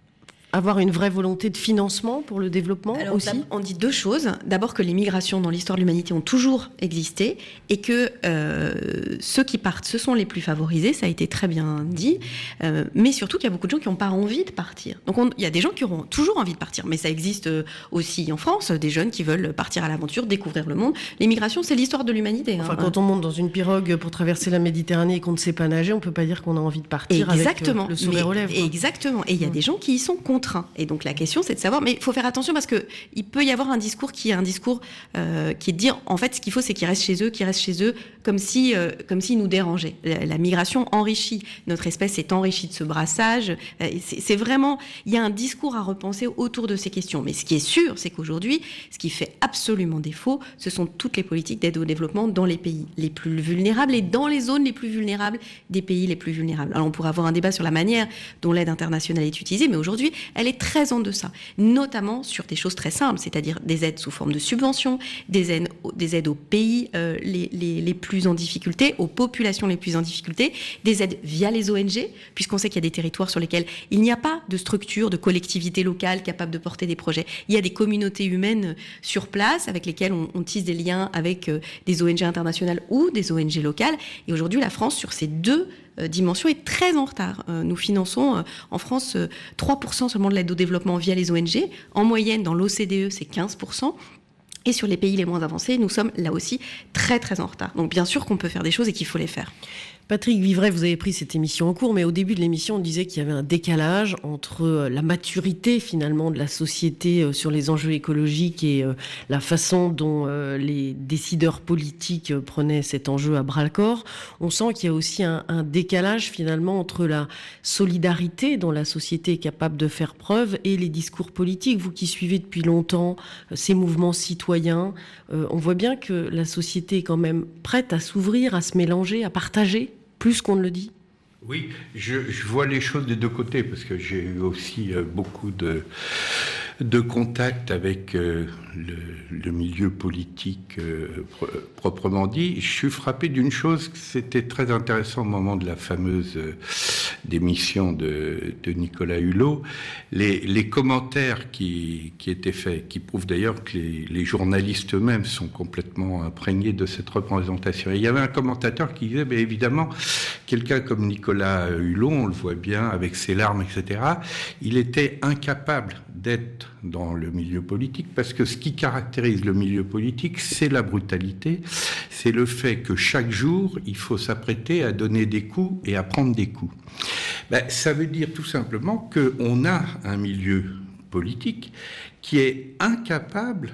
avoir une vraie volonté de financement pour le développement. Alors, aussi. On dit deux choses. D'abord que les migrations dans l'histoire de l'humanité ont toujours existé et que euh, ceux qui partent, ce sont les plus favorisés, ça a été très bien dit, euh, mais surtout qu'il y a beaucoup de gens qui n'ont pas envie de partir. Donc on, il y a des gens qui auront toujours envie de partir, mais ça existe aussi en France, des jeunes qui veulent partir à l'aventure, découvrir le monde. Les migrations, c'est l'histoire de l'humanité. Enfin, hein. quand on monte dans une pirogue pour traverser la Méditerranée et qu'on ne sait pas nager, on ne peut pas dire qu'on a envie de partir Exactement. avec le sourire aux lèvres. Exactement. Et il y a mmh. des gens qui y sont contraints. Et donc la question, c'est de savoir, mais il faut faire attention parce que il peut y avoir un discours qui est un discours euh, qui est de dire, en fait, ce qu'il faut, c'est qu'ils restent chez eux, qu'ils restent chez eux, comme si, euh, comme s'ils nous dérangeaient. La, la migration enrichit notre espèce, est enrichie de ce brassage. Euh, c'est, c'est vraiment, il y a un discours à repenser autour de ces questions. Mais ce qui est sûr, c'est qu'aujourd'hui, ce qui fait absolument défaut, ce sont toutes les politiques d'aide au développement dans les pays les plus vulnérables et dans les zones les plus vulnérables des pays les plus vulnérables. Alors on pourrait avoir un débat sur la manière dont l'aide internationale est utilisée, mais aujourd'hui, elle est très en deçà, notamment sur des choses très simples, c'est-à-dire des aides sous forme de subventions, des aides, des aides aux pays euh, les, les, les plus en difficulté, aux populations les plus en difficulté, des aides via les O N G, puisqu'on sait qu'il y a des territoires sur lesquels il n'y a pas de structure, de collectivité locale capable de porter des projets. Il y a des communautés humaines sur place avec lesquelles on, on tisse des liens avec euh, des O N G internationales ou des O N G locales. Et aujourd'hui, la France, sur ces deux dimension est très en retard. Euh, nous finançons euh, en France euh, trois pour cent seulement de l'aide au développement via les O N G. En moyenne, dans l'O C D E, c'est quinze pour cent. Et sur les pays les moins avancés, nous sommes là aussi très très en retard. Donc bien sûr qu'on peut faire des choses et qu'il faut les faire. Patrick Vivray, vous avez pris cette émission en cours, mais au début de l'émission, on disait qu'il y avait un décalage entre la maturité finalement de la société sur les enjeux écologiques et la façon dont les décideurs politiques prenaient cet enjeu à bras-le-corps. On sent qu'il y a aussi un, un décalage finalement entre la solidarité dont la société est capable de faire preuve et les discours politiques. Vous qui suivez depuis longtemps ces mouvements citoyens, on voit bien que la société est quand même prête à s'ouvrir, à se mélanger, à partager plus qu'on ne le dit. Oui, je, je vois les choses des deux côtés, parce que j'ai eu aussi euh, beaucoup de, de contacts avec euh, le, le milieu politique euh, pr- proprement dit. Je suis frappé d'une chose, c'était très intéressant au moment de la fameuse euh, démission de, de Nicolas Hulot, les, les commentaires qui, qui étaient faits, qui prouvent d'ailleurs que les, les journalistes eux-mêmes sont complètement imprégnés de cette représentation. Et il y avait un commentateur qui disait, bien évidemment, quelqu'un comme Nicolas Hulot, on le voit bien avec ses larmes, et cetera, il était incapable d'être dans le milieu politique, parce que ce qui caractérise le milieu politique, c'est la brutalité, c'est le fait que chaque jour, il faut s'apprêter à donner des coups et à prendre des coups. Ben, ça veut dire tout simplement qu'on a un milieu politique qui est incapable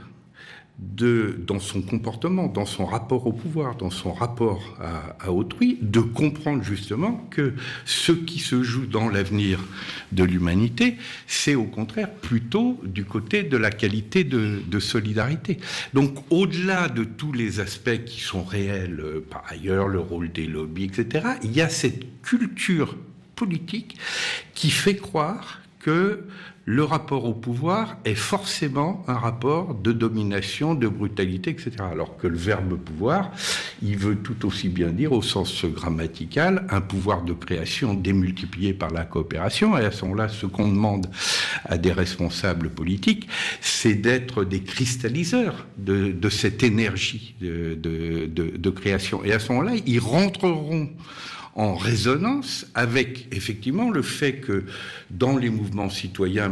de, dans son comportement, dans son rapport au pouvoir, dans son rapport à, à autrui, de comprendre justement que ce qui se joue dans l'avenir de l'humanité, c'est au contraire plutôt du côté de la qualité de, de solidarité. Donc au-delà de tous les aspects qui sont réels, euh, par ailleurs, le rôle des lobbies, et cetera, il y a cette culture politique qui fait croire que le rapport au pouvoir est forcément un rapport de domination, de brutalité, et cetera. Alors que le verbe pouvoir, il veut tout aussi bien dire, au sens grammatical, un pouvoir de création démultiplié par la coopération. Et à ce moment-là, ce qu'on demande à des responsables politiques, c'est d'être des cristalliseurs de, de cette énergie de, de, de, de création. Et à ce moment-là, ils rentreront en résonance avec, effectivement, le fait que dans les mouvements citoyens,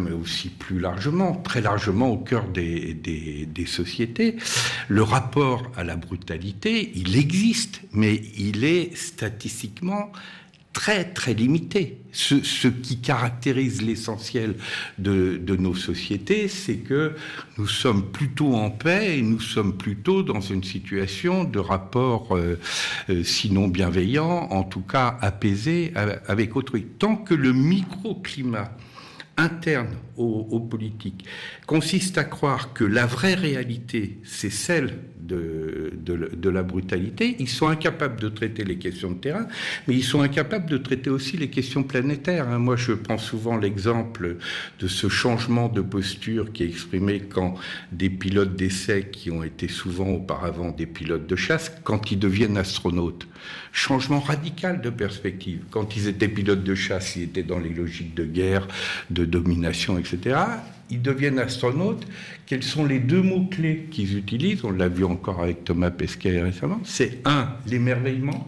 mais aussi plus largement, très largement au cœur des, des, des sociétés. Le rapport à la brutalité, il existe, mais il est statistiquement très très limité. Ce, ce qui caractérise l'essentiel de, de nos sociétés, c'est que nous sommes plutôt en paix et nous sommes plutôt dans une situation de rapport, euh, euh, sinon bienveillant, en tout cas apaisé avec autrui. Tant que le microclimat interne aux, aux politiques consiste à croire que la vraie réalité, c'est celle de, de, de la brutalité, ils sont incapables de traiter les questions de terrain, mais ils sont incapables de traiter aussi les questions planétaires. Moi, je prends souvent l'exemple de ce changement de posture qui est exprimé quand des pilotes d'essai, qui ont été souvent auparavant des pilotes de chasse, quand ils deviennent astronautes. Changement radical de perspective. Quand ils étaient pilotes de chasse, ils étaient dans les logiques de guerre, de domination, et cetera. Ils deviennent astronautes. Quels sont les deux mots-clés qu'ils utilisent? On l'a vu encore avec Thomas Pesquet récemment. C'est un, l'émerveillement,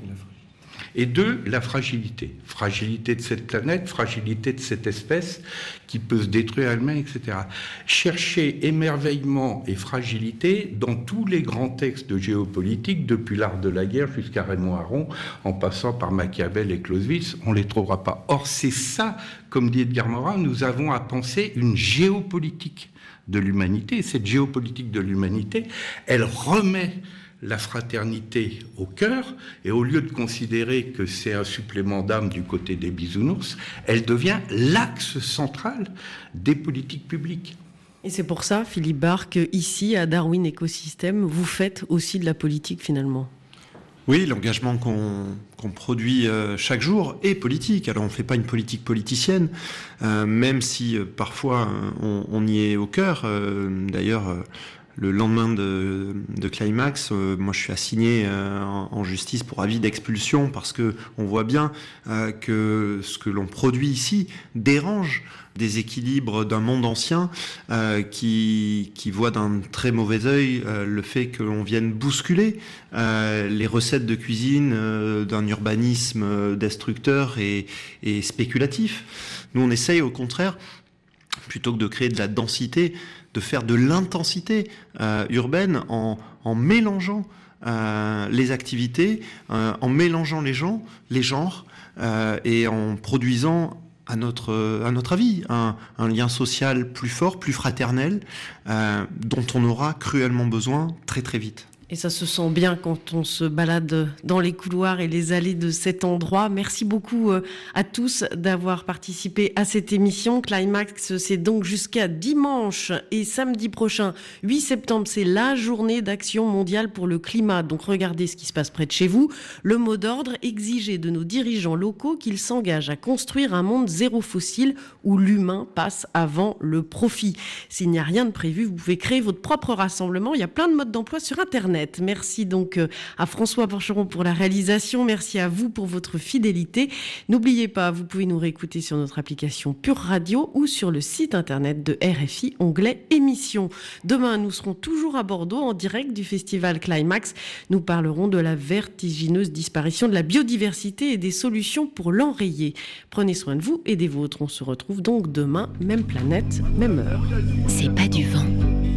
et deux, la fragilité. Fragilité de cette planète, fragilité de cette espèce qui peut se détruire elle-même, et cetera. Chercher émerveillement et fragilité dans tous les grands textes de géopolitique, depuis l'art de la guerre jusqu'à Raymond Aron, en passant par Machiavel et Clausewitz, on ne les trouvera pas. Or, c'est ça, comme dit Edgar Morin, nous avons à penser une géopolitique de l'humanité. Cette géopolitique de l'humanité, elle remet la fraternité au cœur, et au lieu de considérer que c'est un supplément d'âme du côté des bisounours, elle devient l'axe central des politiques publiques. Et c'est pour ça, Philippe Barre, qu'ici, à Darwin Écosystème, vous faites aussi de la politique finalement. Oui, l'engagement qu'on qu'on produit euh, chaque jour est politique. Alors on ne fait pas une politique politicienne, euh, même si euh, parfois on, on y est au cœur. Euh, d'ailleurs, euh, le lendemain de, de Climax, euh, moi je suis assigné euh, en, en justice pour avis d'expulsion parce que on voit bien euh, que ce que l'on produit ici dérange des équilibres d'un monde ancien euh, qui, qui voit d'un très mauvais œil euh, le fait que l'on vienne bousculer euh, les recettes de cuisine euh, d'un urbanisme euh, destructeur et, et spéculatif. Nous on essaye au contraire, plutôt que de créer de la densité, de faire de l'intensité euh, urbaine en, en mélangeant euh, les activités, euh, en mélangeant les gens, les genres, euh, et en produisant, à notre, à notre avis, un, un lien social plus fort, plus fraternel, euh, dont on aura cruellement besoin très très vite. Et ça se sent bien quand on se balade dans les couloirs et les allées de cet endroit. Merci beaucoup à tous d'avoir participé à cette émission. Climax, c'est donc jusqu'à dimanche et samedi prochain, huit septembre, c'est la journée d'action mondiale pour le climat. Donc regardez ce qui se passe près de chez vous. Le mot d'ordre, exiger de nos dirigeants locaux qu'ils s'engagent à construire un monde zéro fossile où l'humain passe avant le profit. S'il n'y a rien de prévu, vous pouvez créer votre propre rassemblement. Il y a plein de modes d'emploi sur Internet. Merci donc à François Porcheron pour la réalisation. Merci à vous pour votre fidélité. N'oubliez pas, vous pouvez nous réécouter sur notre application Pure Radio ou sur le site internet de R F I, onglet émissions. Demain, nous serons toujours à Bordeaux en direct du festival Climax. Nous parlerons de la vertigineuse disparition de la biodiversité et des solutions pour l'enrayer. Prenez soin de vous et des vôtres. On se retrouve donc demain, même planète, même heure. C'est pas du vent.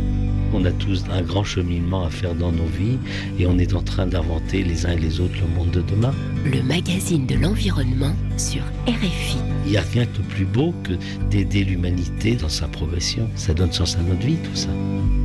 On a tous un grand cheminement à faire dans nos vies et on est en train d'inventer les uns et les autres le monde de demain. Le magazine de l'environnement sur R F I. Il n'y a rien de plus beau que d'aider l'humanité dans sa progression. Ça donne sens à notre vie, tout ça.